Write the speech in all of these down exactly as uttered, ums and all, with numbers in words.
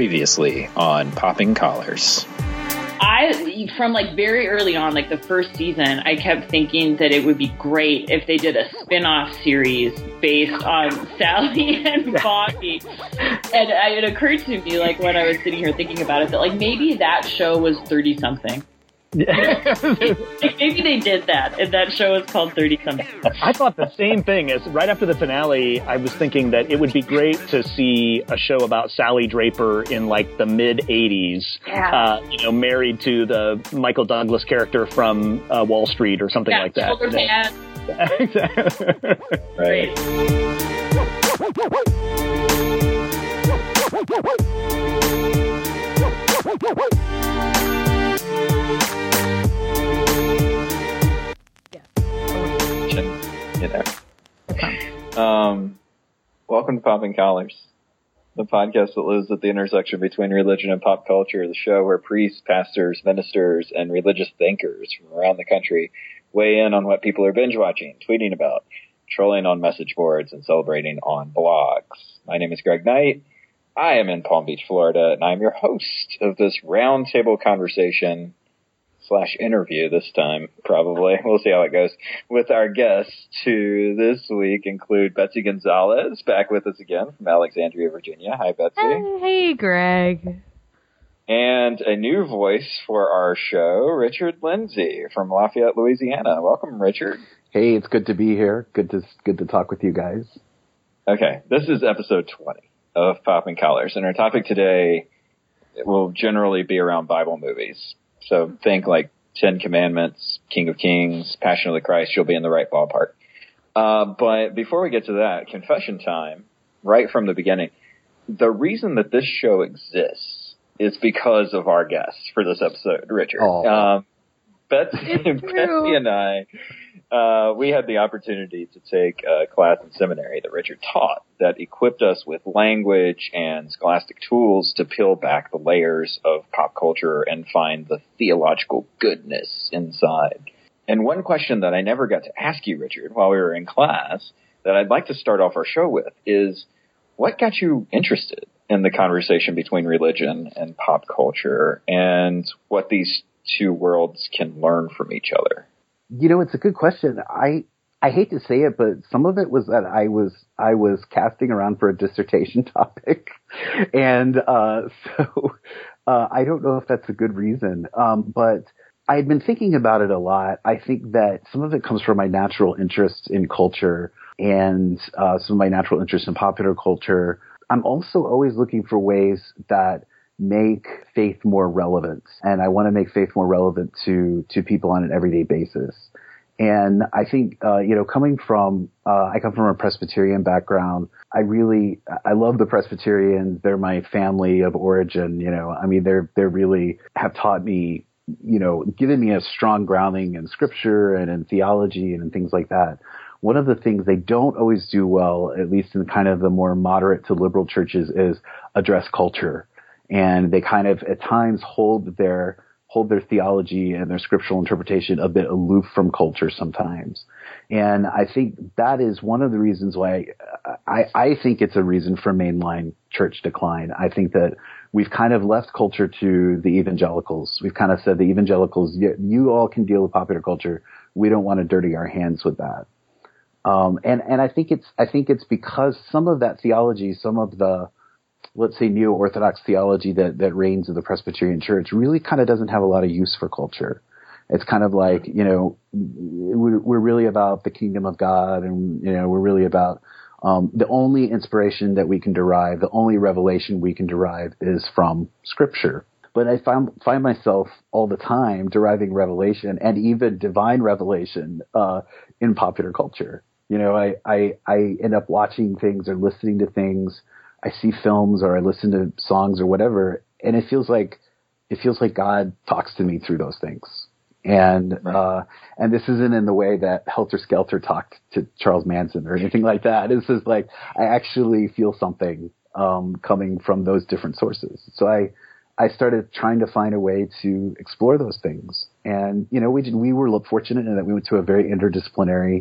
Previously on Popping Collars. I, from like very early on, like the first season, I kept thinking that it would be great if they did a spin-off series based on Sally and Foggy. And I, it occurred to me, like when I was sitting here thinking about it, that like maybe that show was thirty-something. Yeah. Maybe they did that, and that show is called thirty-something. I thought the same thing. As right after the finale, I was thinking that it would be great to see a show about Sally Draper in like the mid eighties, yeah. uh, you know, married to the Michael Douglas character from uh, Wall Street or something yeah, like that. Shoulder pads. Right. You know. Um, welcome to Popping Collars, the podcast that lives at the intersection between religion and pop culture, the show where priests, pastors, ministers, and religious thinkers from around the country weigh in on what people are binge watching, tweeting about, trolling on message boards, and celebrating on blogs. My name is Greg Knight. I am in Palm Beach, Florida, and I'm your host of this roundtable conversation slash interview this time, probably. We'll see how it goes. With our guests to this week include Betsy Gonzalez, back with us again from Alexandria, Virginia. Hi, Betsy. Hey, hey, Greg. And a new voice for our show, Richard Lindsay from Lafayette, Louisiana. Welcome, Richard. Hey, it's good to be here. Good to good to talk with you guys. Okay, this is episode twenty of Popping Collars, and our topic today will generally be around Bible movies. So think like Ten Commandments, King of Kings, Passion of the Christ. You'll be in the right ballpark. Uh, but before we get to that, confession time, right from the beginning. The reason that this show exists is because of our guests for this episode, Richard. Oh. Um, Betsy, Betsy and I, uh, we had the opportunity to take a class in seminary that Richard taught that equipped us with language and scholastic tools to peel back the layers of pop culture and find the theological goodness inside. And one question that I never got to ask you, Richard, while we were in class, that I'd like to start off our show with is, what got you interested in the conversation between religion and pop culture and what these two worlds can learn from each other? You know, it's a good question. I I hate to say it, but some of it was that I was I was casting around for a dissertation topic, and uh, so uh, I don't know if that's a good reason. Um, but I had been thinking about it a lot. I think that some of it comes from my natural interest in culture and uh, some of my natural interest in popular culture. I'm also always looking for ways that make faith more relevant. And I want to make faith more relevant to, to people on an everyday basis. And I think, uh, you know, coming from, uh, I come from a Presbyterian background. I really, I love the Presbyterians. They're my family of origin. You know, I mean, they're, they're really have taught me, you know, given me a strong grounding in scripture and in theology and in things like that. One of the things they don't always do well, at least in kind of the more moderate to liberal churches, is address culture. And they kind of at times hold their hold their theology and their scriptural interpretation a bit aloof from culture sometimes. And I think that is one of the reasons why I, I think it's a reason for mainline church decline. I think that we've kind of left culture to the evangelicals. We've kind of said the evangelicals, you, you all can deal with popular culture. We don't want to dirty our hands with that. Um, and, and I think it's, I think it's because some of that theology, some of the, let's say, neo-Orthodox theology that, that reigns in the Presbyterian Church really kind of doesn't have a lot of use for culture. It's kind of like, you know, we're, we're really about the kingdom of God, and, you know, we're really about um, the only inspiration that we can derive, the only revelation we can derive is from Scripture. But I find, find myself all the time deriving revelation and even divine revelation uh, in popular culture. You know, I, I, I end up watching things or listening to things. I see films or I listen to songs or whatever, and it feels like it feels like God talks to me through those things. And right. uh, and this isn't in the way that Helter Skelter talked to Charles Manson or anything like that. This is like I actually feel something um, coming from those different sources. So I I started trying to find a way to explore those things. And you know, we did, we were fortunate in that we went to a very interdisciplinary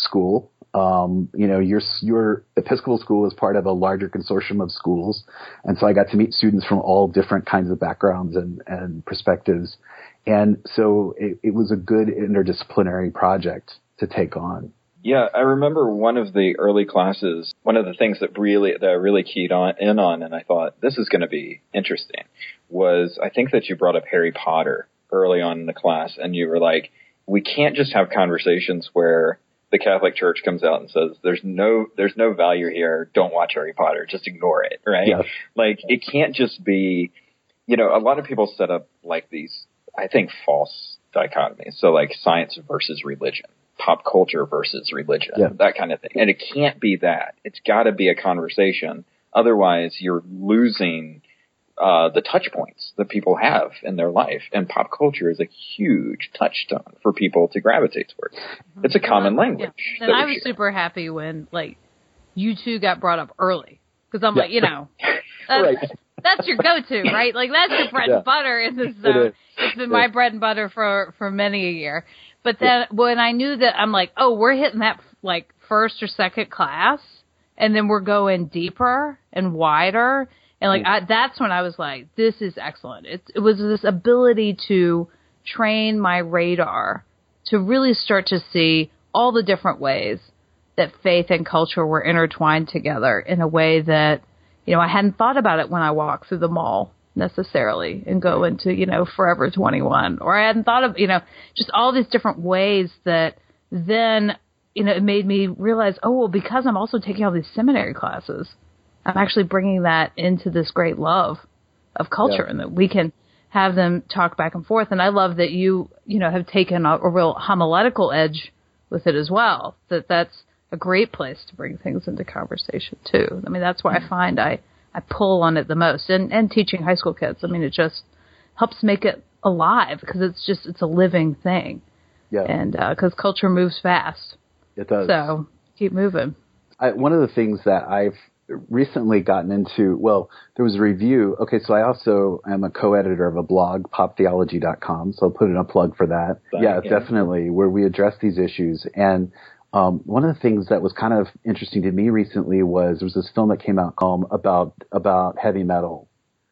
school. Um, you know, your your Episcopal school is part of a larger consortium of schools, and so I got to meet students from all different kinds of backgrounds and, and perspectives, and so it, it was a good interdisciplinary project to take on. Yeah, I remember one of the early classes. One of the things that really that I really keyed on in on, and I thought this is going to be interesting, was I think that you brought up Harry Potter early on in the class, and you were like, we can't just have conversations where the Catholic Church comes out and says, there's no, there's no value here. Don't watch Harry Potter. Just ignore it. Right. Yes. Like it can't just be, you know, a lot of people set up like these, I think, false dichotomies. So like science versus religion, pop culture versus religion, yeah. that kind of thing. And it can't be that. It's gotta be a conversation. Otherwise you're losing Uh, the touch points that people have in their life. And pop culture is a huge touchstone for people to gravitate towards. It's a common language. Yeah. And I was super happy when, like, you two got brought up early. Because I'm yeah. like, you know, that's, right. that's your go-to, right? Like, that's your bread yeah. and butter in this zone. It it's been it my is. bread and butter for, for many a year. But then yeah. when I knew that, I'm like, oh, we're hitting that, like, first or second class, and then we're going deeper and wider. And, like, I, that's when I was like, this is excellent. It, it was this ability to train my radar to really start to see all the different ways that faith and culture were intertwined together in a way that, you know, I hadn't thought about it when I walked through the mall necessarily and go into, you know, Forever twenty-one. Or I hadn't thought of, you know, just all these different ways that then, you know, it made me realize, oh, well, because I'm also taking all these seminary classes, I'm actually bringing that into this great love of culture yeah. and that we can have them talk back and forth. And I love that you, you know, have taken a, a real homiletical edge with it as well, that that's a great place to bring things into conversation too. I mean, that's why I find I, I pull on it the most. And, and teaching high school kids, I mean, it just helps make it alive because it's just, it's a living thing. Yeah. And uh, because culture moves fast. It does. So keep moving. I, one of the things that I've recently gotten into, well, there was a review. Okay, so I also am a co-editor of a blog, pop theology dot com, so I'll put in a plug for that. Thank yeah, you. Definitely, where we address these issues. And um, one of the things that was kind of interesting to me recently was there was this film that came out um, about about heavy metal.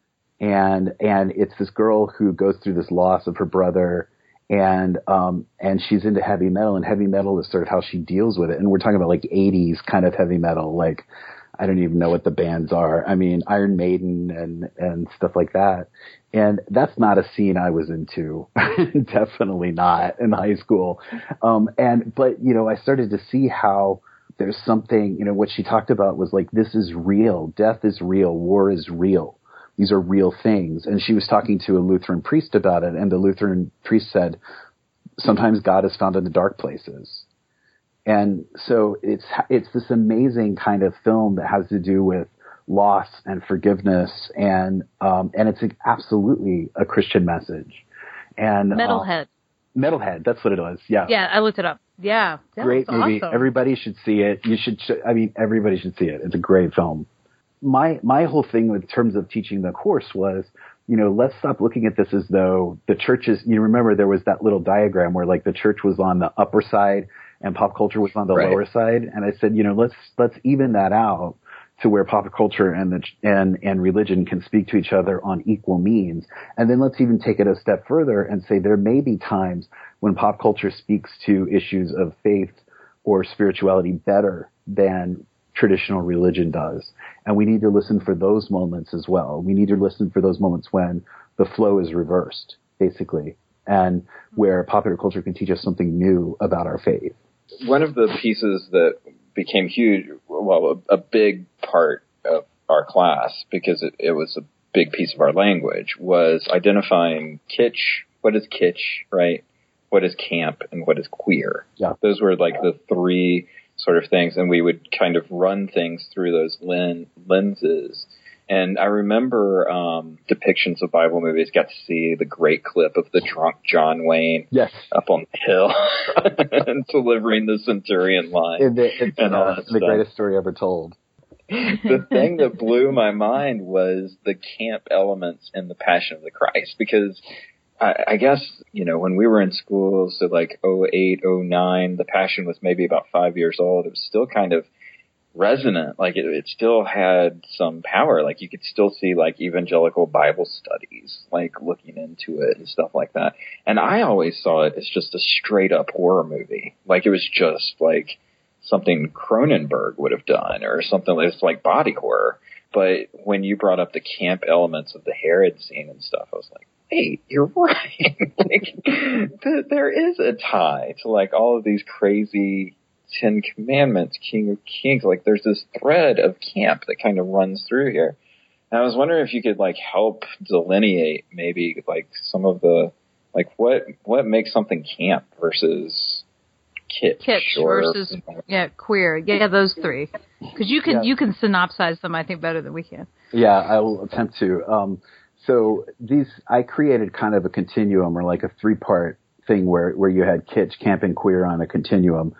And and it's this girl who goes through this loss of her brother, and um, and she's into heavy metal, and heavy metal is sort of how she deals with it. And we're talking about like eighties kind of heavy metal, like I don't even know what the bands are. I mean, Iron Maiden and, and stuff like that. And that's not a scene I was into. Definitely not in high school. Um, and, but, you know, I started to see how there's something, you know, what she talked about was like, this is real. Death is real. War is real. These are real things. And she was talking to a Lutheran priest about it. And the Lutheran priest said, sometimes God is found in the dark places. And so it's it's this amazing kind of film that has to do with loss and forgiveness, and um, and it's absolutely a Christian message. And Metalhead. Uh, Metalhead, that's what it was. Yeah. Yeah, I looked it up. Yeah, that great was movie. Awesome. Everybody should see it. You should. I mean, everybody should see it. It's a great film. My my whole thing in terms of teaching the course was, you know, let's stop looking at this as though the church is. You remember there was that little diagram where like the church was on the upper side and pop culture was on the right. lower side. And I said, you know, let's, let's even that out to where pop culture and the, and, and religion can speak to each other on equal means. And then let's even take it a step further and say there may be times when pop culture speaks to issues of faith or spirituality better than traditional religion does. And we need to listen for those moments as well. We need to listen for those moments when the flow is reversed, basically, and where popular culture can teach us something new about our faith. One of the pieces that became huge, well, a, a big part of our class, because it, it was a big piece of our language, was identifying kitsch. What is kitsch, right? What is camp, and what is queer? Yeah. Those were like the three sort of things, and we would kind of run things through those len- lenses. And I remember um, depictions of Bible movies. Got to see the great clip of the drunk John Wayne yes. up on the hill and delivering the centurion line. In the, it's, and all uh, that the stuff. Greatest story ever told. The thing that blew my mind was the camp elements in the Passion of the Christ, because I, I guess, you know, when we were in school, so like oh eight, oh nine, The Passion was maybe about five years old. It was still kind of resonant. Like it, it still had some power. Like you could still see like evangelical Bible studies, like looking into it and stuff like that. And I always saw it as just a straight up horror movie. Like it was just like something Cronenberg would have done or something that's like body horror. But when you brought up the camp elements of the Herod scene and stuff, I was like, wait, you're right. Like, th- there is a tie to like all of these crazy Ten Commandments, King of Kings. Like there's this thread of camp that kind of runs through here. And I was wondering if you could like help delineate maybe like some of the, like what, what makes something camp versus kitsch, kitsch or, versus yeah queer, yeah those three, because you can yeah. you can synopsize them I think better than we can. Yeah, I will attempt to. Um, so these I created kind of a continuum or like a three part thing where where you had kitsch, camp, and queer on a continuum.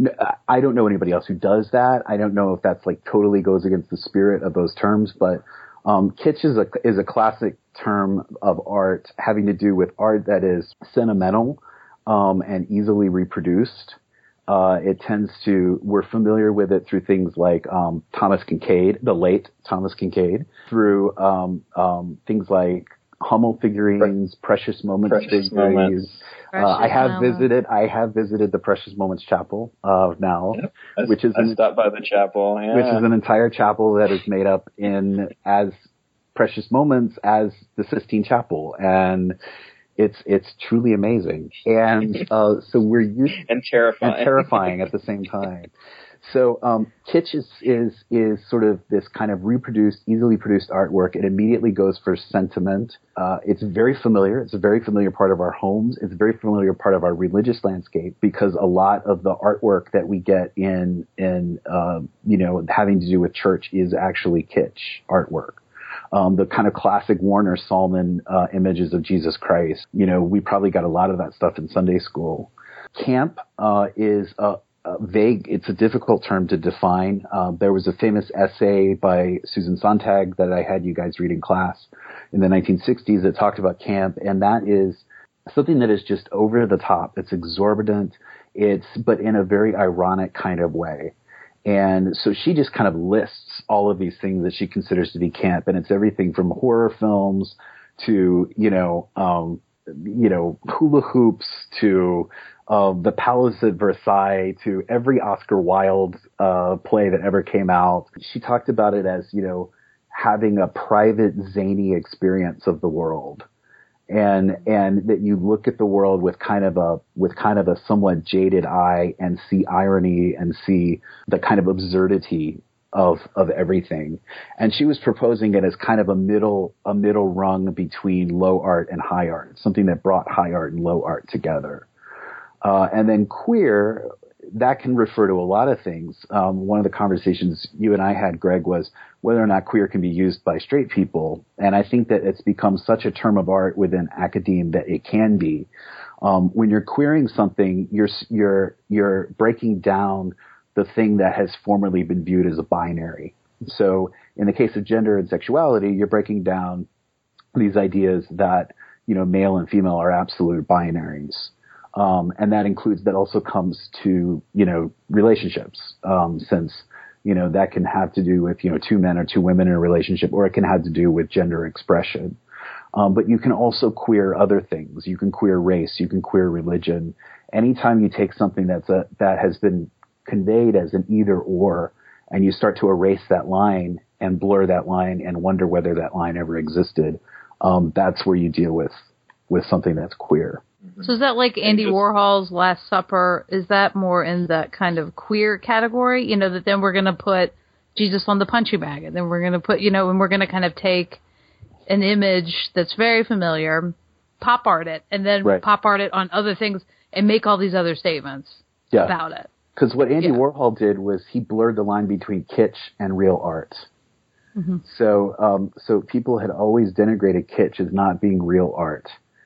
I don't know anybody else who does that. I don't know if that's like totally goes against the spirit of those terms, but um, kitsch is a is a classic term of art having to do with art that is sentimental um, and easily reproduced. Uh, it tends to, we're familiar with it through things like um, Thomas Kinkade, the late Thomas Kinkade, through um, um, things like Hummel figurines, Precious Moments Precious figurines. Moments. Uh, I have visited, I have visited the Precious Moments Chapel uh, now, yep. I, which is I an, stopped by the chapel, yeah. which is an entire chapel that is made up in as Precious Moments as the Sistine Chapel, and it's it's truly amazing. And uh, so we're used and terrifying and terrifying at the same time. So um, kitsch is, is is sort of this kind of reproduced, easily produced artwork. It immediately goes for sentiment. Uh, it's very familiar. It's a very familiar part of our homes. It's a very familiar part of our religious landscape because a lot of the artwork that we get in in uh, you know having to do with church is actually kitsch artwork. Um, the kind of classic Warner Salmon uh, images of Jesus Christ. You know, we probably got a lot of that stuff in Sunday school. Camp uh, is a Uh, vague. It's a difficult term to define. Uh, there was a famous essay by Susan Sontag that I had you guys read in class in the nineteen sixties that talked about camp, and that is something that is just over the top. It's exorbitant. It's, but in a very ironic kind of way. And so she just kind of lists all of these things that she considers to be camp, and it's everything from horror films to, you know, um, you know, hula hoops to uh, the Palace at Versailles to every Oscar Wilde uh, play that ever came out. She talked about it as, you know, having a private zany experience of the world. And, and that you look at the world with kind of a, with kind of a somewhat jaded eye and see irony and see the kind of absurdity of, of everything. And she was proposing it as kind of a middle, a middle rung between low art and high art, something that brought high art and low art together. Uh, and then queer, that can refer to a lot of things. Um, one of the conversations you and I had, Greg, was whether or not queer can be used by straight people. And I think that it's become such a term of art within academe that it can be. Um, when you're queering something, you're, you're, you're breaking down the thing that has formerly been viewed as a binary. So in the case of gender and sexuality, you're breaking down these ideas that, you know, male and female are absolute binaries. Um, and that includes, that also comes to, you know, relationships, um, since, you know, that can have to do with, you know, two men or two women in a relationship, or it can have to do with gender expression. Um, but you can also queer other things. You can queer race. You can queer religion. Anytime you take something that's a, that has been conveyed as an either or, and you start to erase that line and blur that line and wonder whether that line ever existed, um, that's where you deal with, with something that's queer. So is that like Andy Warhol's Last Supper? Is that more in that kind of queer category? You know, that then we're going to put Jesus on the punching bag, and then we're going to put, you know, and we're going to kind of take an image that's very familiar, pop art it, and then right. pop art it on other things and make all these other statements yeah. about it. Because what Andy yeah. Warhol did was he blurred the line between kitsch and real art. Mm-hmm. So, um, so people had always denigrated kitsch as not being real art.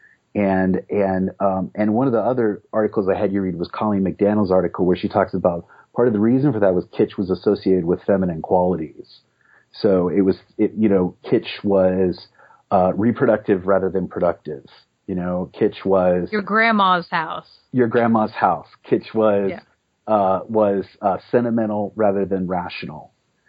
And, and, um, and one of the other articles I had you read was Colleen McDaniel's article where she talks about part of the reason for that was kitsch was associated with feminine qualities. So it was, it, you know, kitsch was, uh, reproductive rather than productive. You know, kitsch was your grandma's house. Your grandma's house. Kitsch was yeah. uh, was uh, sentimental rather than rational,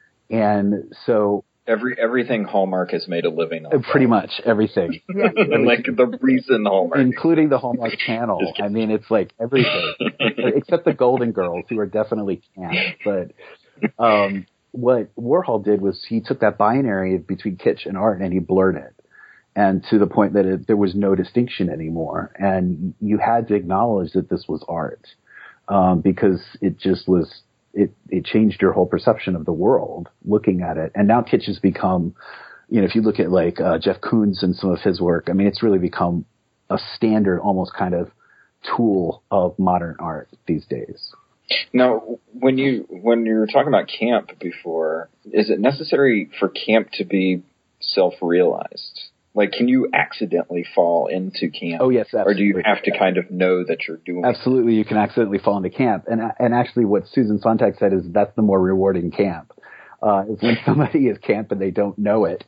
and so every everything Hallmark has made a living on. Pretty much everything. Yeah. Like the reason Hallmark, including the Hallmark Channel. I mean, it's like everything except the Golden Girls, who are definitely camp. But um, what Warhol did was he took that binary between kitsch and art and he blurred it. And to the point that it, there was no distinction anymore. And you had to acknowledge that this was art, um, because it just was, it, it changed your whole perception of the world looking at it. And now kitsch has become, you know, if you look at like, uh, Jeff Koons and some of his work, I mean, it's really become a standard, almost kind of tool of modern art these days. Now, when you, when you were talking about camp before, is it necessary for camp to be self-realized? Like, can you accidentally fall into camp? Oh, yes, absolutely. Or do you have to kind of know that you're doing it? Absolutely, you can accidentally fall into camp. And and actually what Susan Sontag said is that's the more rewarding camp, uh, is when somebody is camp and they don't know it.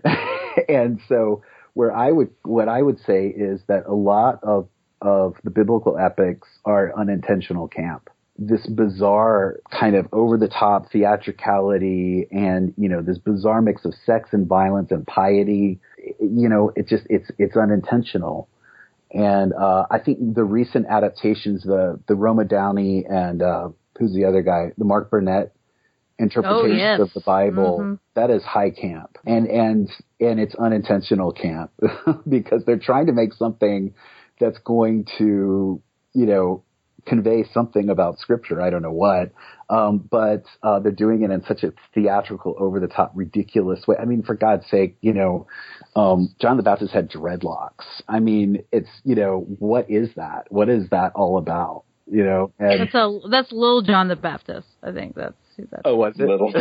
And so where I would, what I would say is that a lot of, of the biblical epics are unintentional camp. This bizarre kind of over-the-top theatricality and, you know, this bizarre mix of sex and violence and piety, you know, it just, it's, it's unintentional. And, uh, I think the recent adaptations, the, the Roma Downey and, uh, who's the other guy, the Mark Burnett interpretations oh, yes. of the Bible, mm-hmm. that is high camp. And, and, and it's unintentional camp because they're trying to make something that's going to, you know, convey something about scripture. I don't know what, um, but uh, they're doing it in such a theatrical, over-the-top, ridiculous way. I mean, for God's sake, you know, um, John the Baptist had dreadlocks. I mean, it's, you know, what is that? What is that all about? You know, and that's a that's Little John the Baptist. I think that's who that. Oh, was it? Little.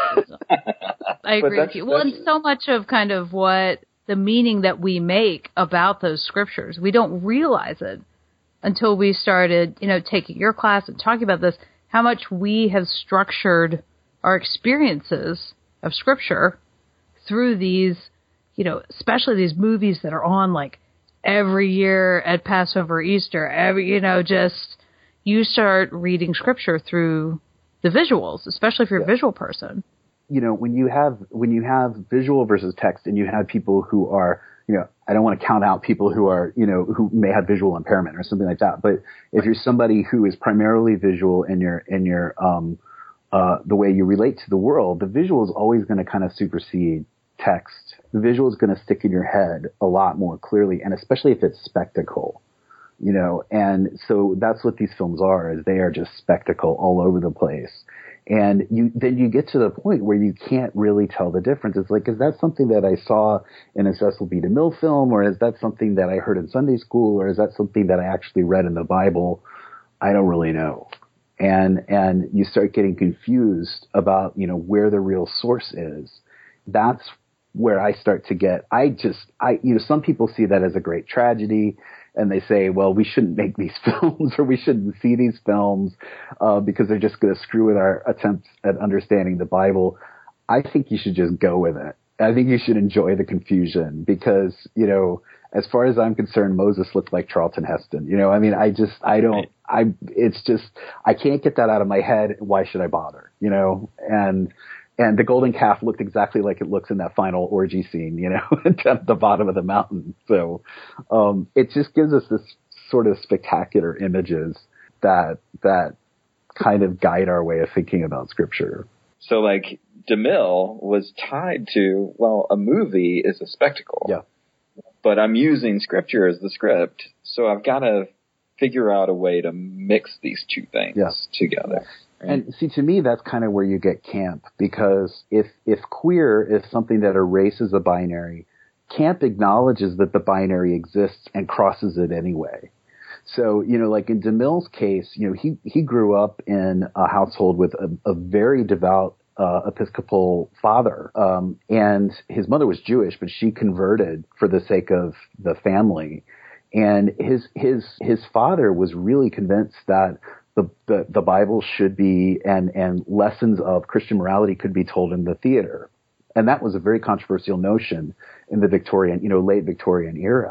I agree with you. Well, and so much of kind of what the meaning that we make about those scriptures, we don't realize it until we started, you know, taking your class and talking about this, how much we have structured our experiences of Scripture through these, you know, especially these movies that are on like every year at Passover, Easter, every, you know, just you start reading Scripture through the visuals, especially if you're yeah. a visual person. You know, when you have when you have visual versus text, and you have people who are, you know, I don't want to count out people who are, you know, who may have visual impairment or something like that. But if you're somebody who is primarily visual in your, in your, um, uh, the way you relate to the world, the visual is always going to kind of supersede text. The visual is going to stick in your head a lot more clearly, and especially if it's spectacle, you know. And so that's what these films are, is they are just spectacle all over the place. And you, then you get to the point where you can't really tell the difference. It's like, is that something that I saw in a Cecil B. DeMille film, or is that something that I heard in Sunday school, or is that something that I actually read in the Bible? I don't really know. And, and you start getting confused about, you know, where the real source is. That's where I start to get, I just, I, you know, some people see that as a great tragedy. And they say, well, we shouldn't make these films, or we shouldn't see these films uh, because they're just going to screw with our attempts at understanding the Bible. I think you should just go with it. I think you should enjoy the confusion because, you know, as far as I'm concerned, Moses looked like Charlton Heston. You know, I mean, I just, I don't, I, it's just, I can't get that out of my head. Why should I bother? You know, and, And the golden calf looked exactly like it looks in that final orgy scene, you know, at the bottom of the mountain. So um, it just gives us this sort of spectacular images that that kind of guide our way of thinking about Scripture. So, like, DeMille was tied to, well, a movie is a spectacle. Yeah. But I'm using Scripture as the script, so I've got to figure out a way to mix these two things yeah. together. And see, to me, that's kind of where you get camp, because if, if queer is something that erases a binary, camp acknowledges that the binary exists and crosses it anyway. So, you know, like in DeMille's case, you know, he, he grew up in a household with a, a very devout uh, Episcopal father. Um, and his mother was Jewish, but she converted for the sake of the family. And his, his, his father was really convinced that The, the, the Bible should be, and, and lessons of Christian morality could be told in the theater. And that was a very controversial notion in the Victorian, you know, late Victorian era.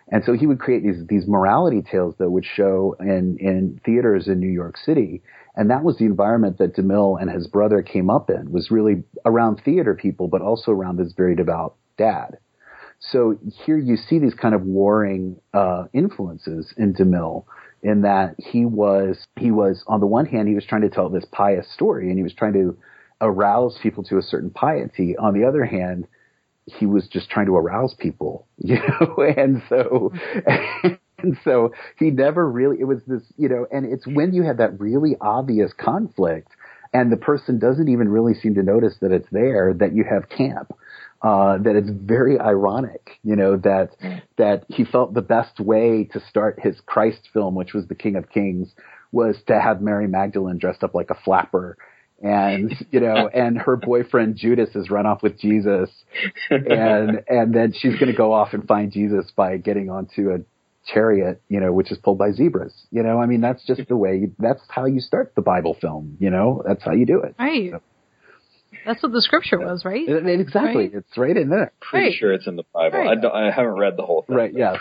And so he would create these these morality tales that would show in, in theaters in New York City. And that was the environment that DeMille and his brother came up in, was really around theater people, but also around this very devout dad. So here you see these kind of warring uh, influences in DeMille, in that he was, he was, on the one hand, he was trying to tell this pious story, and he was trying to arouse people to a certain piety. On the other hand, he was just trying to arouse people, you know, and so, and so he never really, it was this, you know, and it's when you have that really obvious conflict and the person doesn't even really seem to notice that it's there, that you have camp, uh, that it's very ironic, you know, that, that he felt the best way to start his Christ film, which was The King of Kings, was to have Mary Magdalene dressed up like a flapper. And, you know, and her boyfriend Judas has run off with Jesus, and, and then she's going to go off and find Jesus by getting onto a chariot, you know, which is pulled by zebras. You know, I mean, that's just the way, that's how you start the Bible film, you know, that's how you do it. Right. So, that's what the scripture was, right? It, it, exactly. Right? It's right in there. Pretty right. sure it's in the Bible. Right. I, don't, I haven't read the whole thing. Right. Yeah.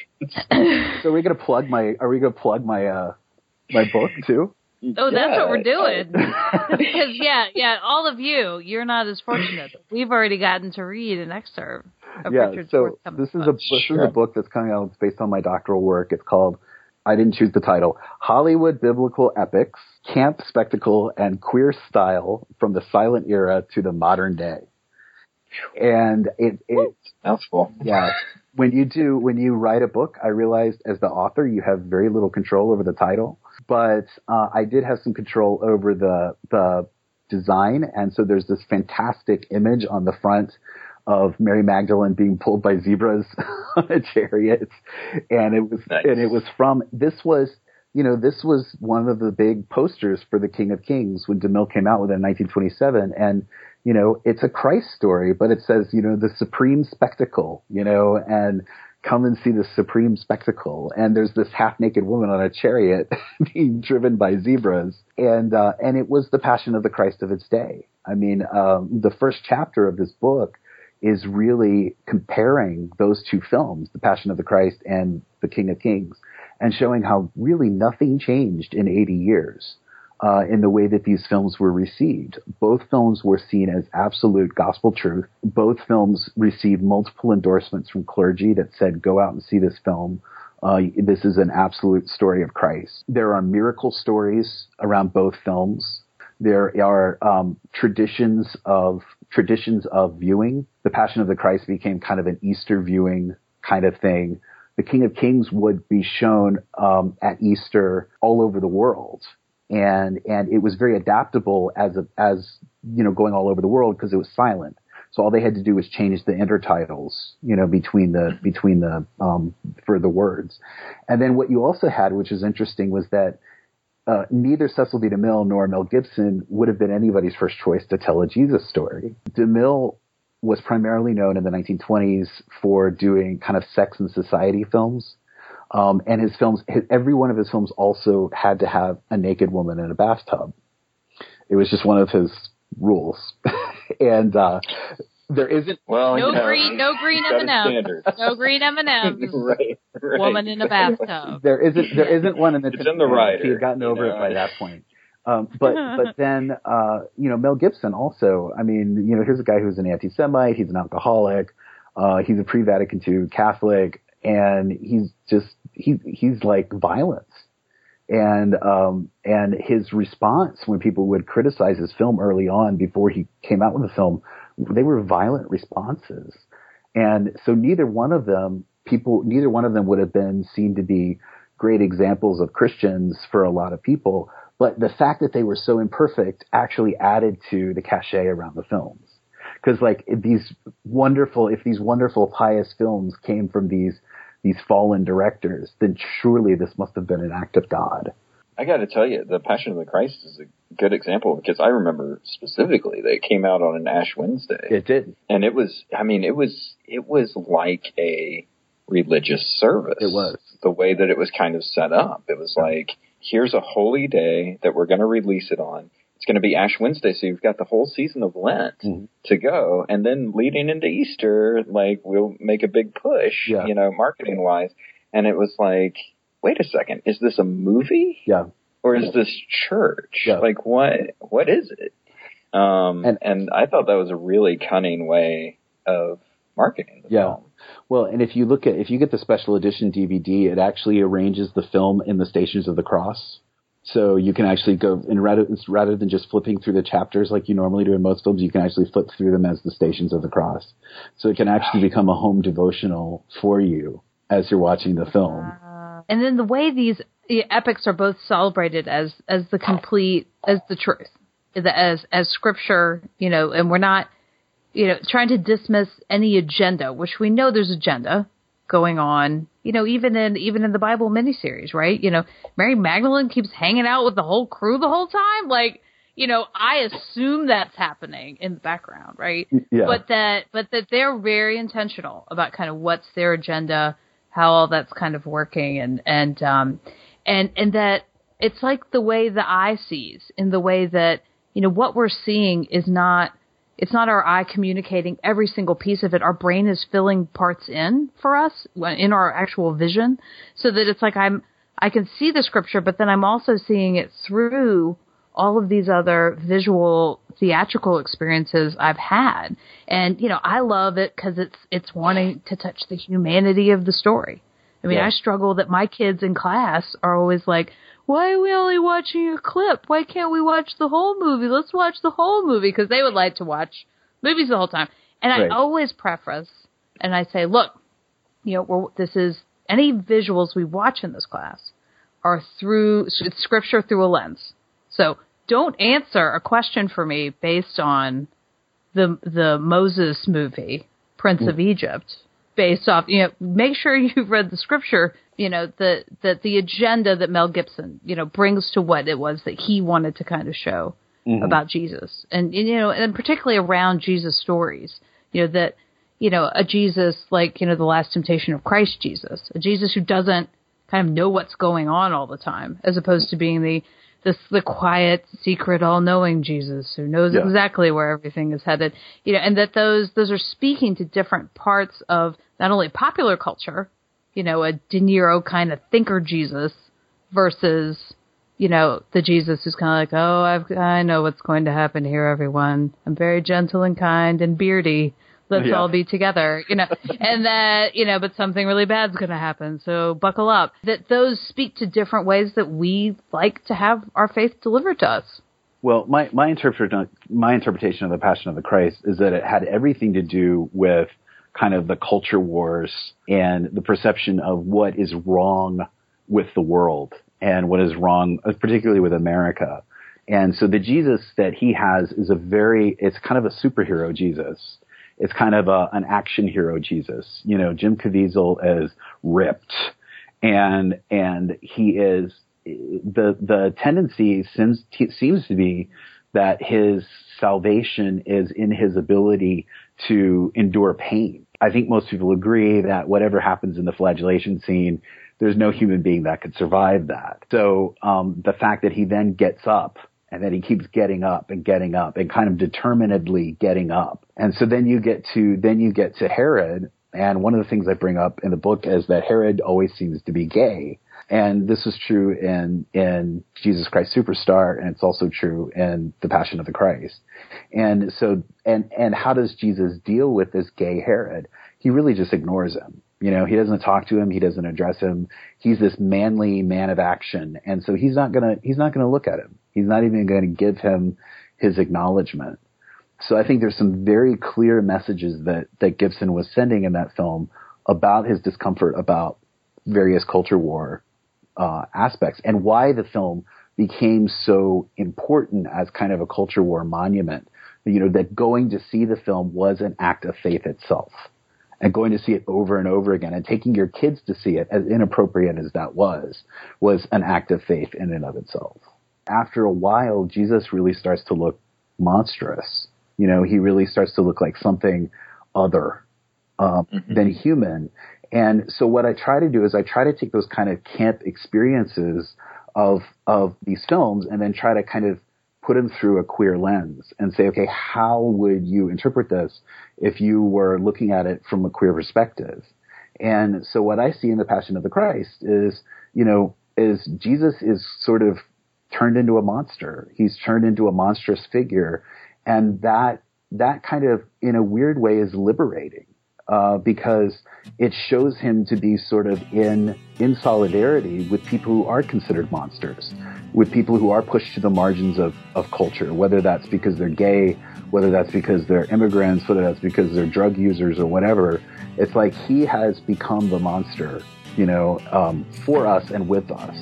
So are we going to plug my, are we going to plug my, uh, my book too? Oh, that's yeah. what we're doing. Because, yeah, yeah, all of you, you're not as fortunate. We've already gotten to read an excerpt of yeah, Richard's so this is, a, this sure. is a book that's coming out. It's based on my doctoral work. It's called, I didn't choose the title, Hollywood Biblical Epics, Camp Spectacle, and Queer Style from the Silent Era to the Modern Day. And it, it that's cool. Yeah. When you do, when you write a book, I realized as the author, you have very little control over the title. But uh, I did have some control over the the design, and so there's this fantastic image on the front of Mary Magdalene being pulled by zebras on a chariot, and it was nice. and it was from this was you know this was one of the big posters for The King of Kings when DeMille came out with it in nineteen twenty-seven, and you know it's a Christ story, but it says you know the supreme spectacle, you know, and come and see the supreme spectacle. And there's this half-naked woman on a chariot being driven by zebras. And uh, and it was the Passion of the Christ of its day. I mean, um, the first chapter of this book is really comparing those two films, The Passion of the Christ and The King of Kings, and showing how really nothing changed in eighty years. Uh, in the way that these films were received. Both films were seen as absolute gospel truth. Both films received multiple endorsements from clergy that said, go out and see this film. Uh, this is an absolute story of Christ. There are miracle stories around both films. There are um, traditions of traditions of viewing. The Passion of the Christ became kind of an Easter viewing kind of thing. The King of Kings would be shown um, at Easter all over the world. And, and it was very adaptable as, a, as, you know, going all over the world because it was silent. So all they had to do was change the intertitles, you know, between the, between the, um, for the words. And then what you also had, which is interesting, was that, uh, neither Cecil B. DeMille nor Mel Gibson would have been anybody's first choice to tell a Jesus story. DeMille was primarily known in the nineteen twenties for doing kind of sex and society films. Um, and his films, his, every one of his films also had to have a naked woman in a bathtub. It was just one of his rules. and uh, there isn't well, no you know, green, no green M and M's, no green M and M's. right, right. Woman in a bathtub. There isn't, there isn't one in the. It's in the writer. He had gotten over know. it by that point. Um, but but then uh, you know Mel Gibson also. I mean, you know, here's a guy who's an anti-Semite. He's an alcoholic. Uh, he's a pre-Vatican two Catholic. And he's just, he, he's like violence. And, um, and his response when people would criticize his film early on before he came out with the film, they were violent responses. And so neither one of them, people, neither one of them would have been seen to be great examples of Christians for a lot of people. But the fact that they were so imperfect actually added to the cachet around the films. Because like these wonderful, if these wonderful pious films came from these these fallen directors, then surely this must have been an act of God. I got to tell you, The Passion of the Christ is a good example because I remember specifically that it came out on an Ash Wednesday. It did, and it was. I mean, it was. It was like a religious service. It was the way that it was kind of set up. It was like, here's a holy day that we're going to release it on. it's going to be Ash Wednesday, so you've got the whole season of Lent mm-hmm. to go, and then leading into Easter, like, we'll make a big push, yeah. you know, marketing-wise. And it was like, wait a second, is this a movie? Yeah. Or is this church? Yeah. Like, what? what is it? Um, and, and I thought that was a really cunning way of marketing the yeah. film. Well, and if you look at, if you get the special edition D V D, it actually arranges the film in the Stations of the Cross. So you can actually go, and rather, rather than just flipping through the chapters like you normally do in most films, you can actually flip through them as the Stations of the Cross. So it can actually become a home devotional for you as you're watching the film. Uh, and then the way these epics are both celebrated as, as the complete, as the truth, as, as scripture, you know, and we're not, you know, trying to dismiss any agenda, which we know there's agenda going on, you know, even in, even in the Bible miniseries, right? You know, Mary Magdalene keeps hanging out with the whole crew the whole time. Like, you know, I assume that's happening in the background, right? Yeah. But that, but that they're very intentional about kind of what's their agenda, how all that's kind of working, and, and, um, and, and that it's like the way the eye sees, in the way that, you know, what we're seeing is not, it's not our eye communicating every single piece of it. Our brain is filling parts in for us in our actual vision, so that it's like I'm, I can see the scripture, but then I'm also seeing it through all of these other visual theatrical experiences I've had. And, you know, I love it because it's, it's wanting to touch the humanity of the story. I mean, yeah. I struggle that my kids in class are always like, why are we only watching a clip? Why can't we watch the whole movie? Let's watch the whole movie, because they would like to watch movies the whole time. And right. I always preface, and I say, look, you know, we're, this is, any visuals we watch in this class are through, it's scripture through a lens. So don't answer a question for me based on the the Moses movie, Prince mm. of Egypt, based off, you know, make sure you've read the scripture, you know, the, the, the agenda that Mel Gibson, you know, brings to what it was that he wanted to kind of show mm-hmm. about Jesus. And, you know, and particularly around Jesus stories, you know, that, you know, a Jesus like, you know, the Last Temptation of Christ Jesus, a Jesus who doesn't kind of know what's going on all the time, as opposed to being the, This the quiet, secret, all-knowing Jesus who knows yeah. exactly where everything is headed, you know, and that those those are speaking to different parts of not only popular culture, you know, a De Niro kind of thinker Jesus versus, you know, the Jesus who's kind of like, oh, I've, I know what's going to happen here, everyone. I'm very gentle and kind and beardy. Let's yeah. all be together, you know, and that, you know, but something really bad's going to happen. So buckle up. That those speak to different ways that we like to have our faith delivered to us. Well, my, my, interpret, my interpretation of the Passion of the Christ is that it had everything to do with kind of the culture wars and the perception of what is wrong with the world and what is wrong, particularly with America. And so the Jesus that he has is a very, it's kind of a superhero Jesus. It's kind of a, an action hero Jesus. You know, Jim Caviezel is ripped, and and he is the the tendency seems seems to be that his salvation is in his ability to endure pain. I think most people agree that whatever happens in the flagellation scene, there's no human being that could survive that. So um, the fact that he then gets up. And then he keeps getting up and getting up and kind of determinedly getting up. And so then you get to, then you get to Herod. And one of the things I bring up in the book is that Herod always seems to be gay. And this is true in, in Jesus Christ Superstar. And it's also true in The Passion of the Christ. And so, and, and how does Jesus deal with this gay Herod? He really just ignores him. You know, he doesn't talk to him. He doesn't address him. He's this manly man of action. And so he's not going to, he's not going to look at him. He's not even going to give him his acknowledgement. So I think there's some very clear messages that, that Gibson was sending in that film about his discomfort about various culture war uh, aspects, and why the film became so important as kind of a culture war monument. You know, that going to see the film was an act of faith itself. And going to see it over and over again and taking your kids to see it, as inappropriate as that was, was an act of faith in and of itself. After a while, Jesus really starts to look monstrous. You know, he really starts to look like something other um, mm-hmm. than human. And so what I try to do is I try to take those kind of camp experiences of of these films and then try to kind of put them through a queer lens and say, okay, how would you interpret this if you were looking at it from a queer perspective? And so what I see in the Passion of the Christ is, you know, is Jesus is sort of turned into a monster. He's turned into a monstrous figure. And that, that kind of, in a weird way, is liberating, uh, because it shows him to be sort of in, in solidarity with people who are considered monsters, with people who are pushed to the margins of, of culture, whether that's because they're gay, whether that's because they're immigrants, whether that's because they're drug users or whatever. It's like he has become the monster, you know, um, for us and with us.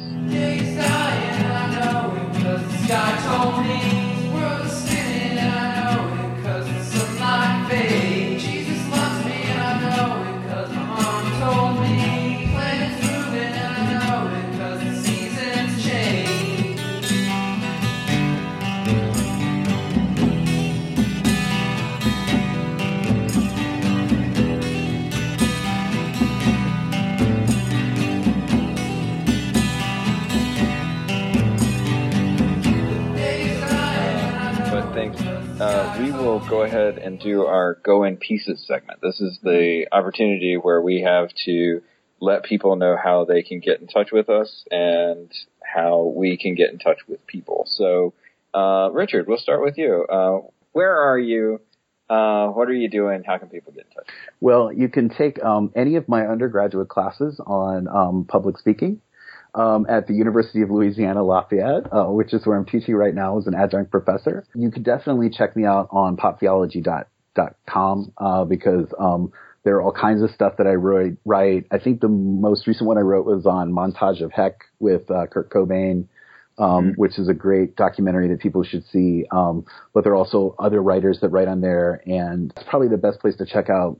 Uh, we will go ahead and do our Go in Pieces segment. This is the opportunity where we have to let people know how they can get in touch with us and how we can get in touch with people. So, uh, Richard, we'll start with you. Uh, where are you? Uh, what are you doing? How can people get in touch? Well, you can take um, any of my undergraduate classes on um, public speaking. Um, at the University of Louisiana Lafayette, uh, which is where I'm teaching right now as an adjunct professor. You can definitely check me out on pop theology dot com, uh, because, um, there are all kinds of stuff that I write, write. I think the most recent one I wrote was on Montage of Heck with, uh, Kurt Cobain, um, mm-hmm. which is a great documentary that people should see. Um, but there are also other writers that write on there, and it's probably the best place to check out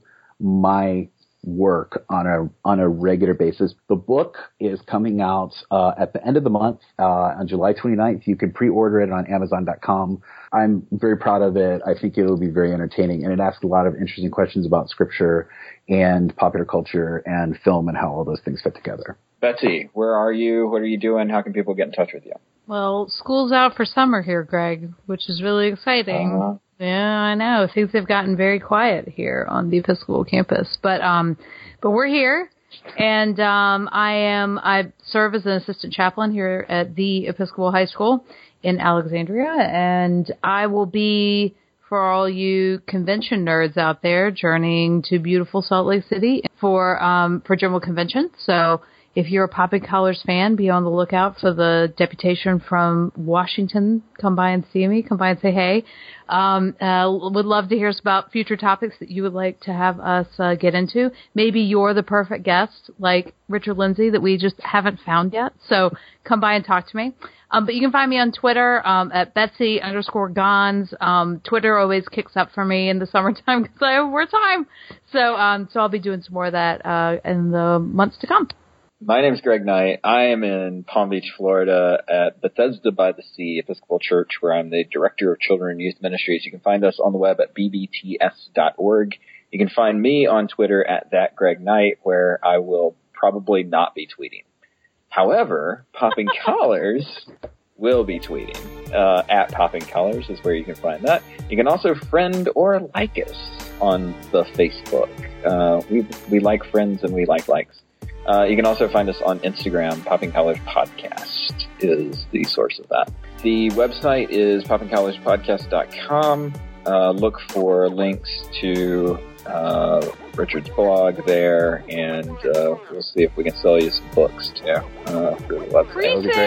my work on a on a regular basis. The book is coming out uh, at the end of the month, uh, on July twenty-ninth. You can pre-order it on amazon dot com. I'm very proud of it. I think it'll be very entertaining, and it asks a lot of interesting questions about scripture and popular culture and film and how all those things fit together. Betsy, where are you? What are you doing? How can people get in touch with you? Well, school's out for summer here, Greg, which is really exciting. Uh-huh. Yeah, I know. Things have gotten very quiet here on the Episcopal campus, but um, but we're here, and um, I am I serve as an assistant chaplain here at the Episcopal High School in Alexandria, and I will be, for all you convention nerds out there, journeying to beautiful Salt Lake City for um for General Convention. So if you're a Popping Collars fan, be on the lookout for the deputation from Washington. Come by and see me. Come by and say hey. Um, uh, would love to hear about future topics that you would like to have us uh, get into. Maybe you're the perfect guest, like Richard Lindsay, that we just haven't found yet. So come by and talk to me. Um, but you can find me on Twitter um, at Betsy underscore Gons. Um, Twitter always kicks up for me in the summertime because I have more time. So, um, so I'll be doing some more of that uh, in the months to come. My name is Greg Knight. I am in Palm Beach, Florida at Bethesda by the Sea Episcopal Church, where I'm the Director of Children and Youth Ministries. You can find us on the web at b b t s dot org. You can find me on Twitter at that Greg Knight, where I will probably not be tweeting. However, Popping Collars will be tweeting. Uh, at Popping Collars is where you can find that. You can also friend or like us on the Facebook. Uh, we we like friends and we like likes. Uh, you can also find us on Instagram. Popping Collars Podcast is the source of that. The website is popping collars podcast dot com. Uh, look for links to uh, Richard's blog there, and uh, we'll see if we can sell you some books too uh, through the website. That would be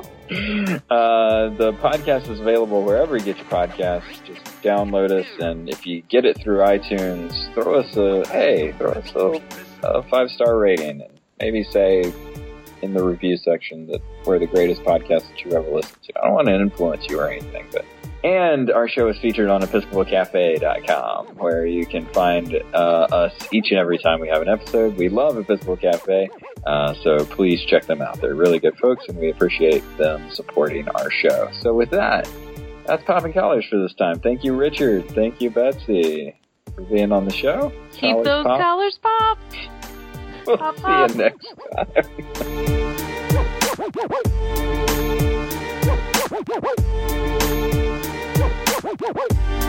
great. Uh, the podcast is available wherever you get your podcasts. Just download us, and if you get it through iTunes, throw us a hey, throw us a, a five star rating, and maybe say in the review section that we're the greatest podcast that you ever listened to. I don't want to influence you or anything, but and our show is featured on episcopal cafe dot com, where you can find uh, us each and every time we have an episode. We love Episcopal Cafe, uh, so please check them out. They're really good folks, and we appreciate them supporting our show. So with that, that's Popping Collars for this time. Thank you, Richard. Thank you, Betsy, for being on the show. Keep collars those pop. collars popped. We'll pop, see pop. you next time. Woo!